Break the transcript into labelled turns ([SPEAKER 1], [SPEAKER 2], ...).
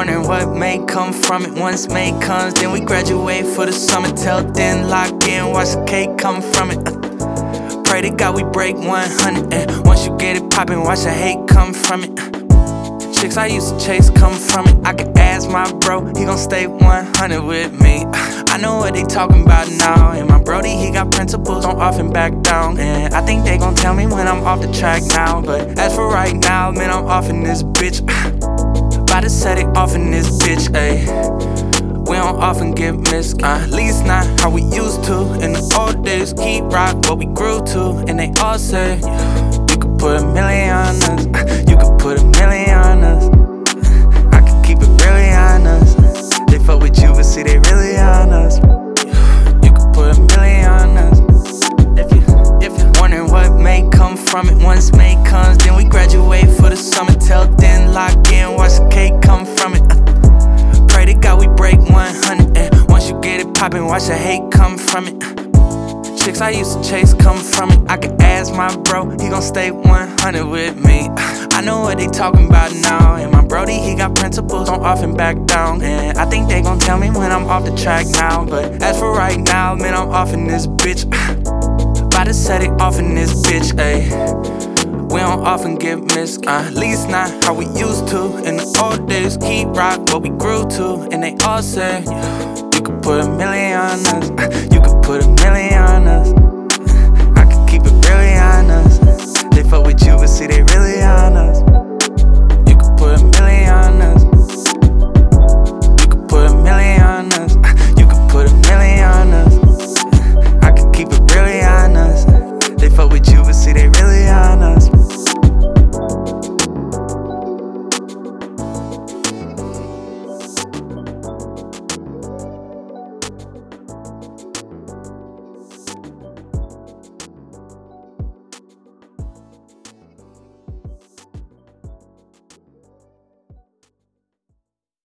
[SPEAKER 1] Wondering what may come from it. Once May comes, then we graduate for the summer. Till then, lock in, watch the cake come from it. Pray to God we break 100. And once you get it poppin', watch the hate come from it. Chicks I used to chase come from it. I can ask my bro, he gon' stay 100 with me. I know what they talking about now. And my brody, he got principles, don't often back down. And I think they gon' tell me when I'm off the track now. But as for right now, man, I'm off in this bitch. About to set it off in this bitch, ayy. We don't often get missed, at least not how we used to. In the old days, keep rock what we grew to. And they all say, you could put a million on us. You could put a million on us. I could keep it really honest. They fuck with you, but see they really on us. You could put a million on us. If you're wondering what may come from it. Once May comes, then we graduate for the summer. Till then, lock in, watch the cake come from it. Pray to God we break 100. And once you get it poppin', watch the hate come from it. Chicks I used to chase come from it. I can ask my bro, he gon' stay 100 with me. I know what they talking about now. And my brody, he got principles, don't often back down. And I think they gon' tell me when I'm off the track now. But as for right now, man, I'm off in this bitch. About to set it off in this bitch, ayy. We don't often get missed, at least not how we used to. In the old days, keep rock what we grew to. And they all say, you could put a million on us. You could put a million on us. I could keep it really honest. They fuck with you,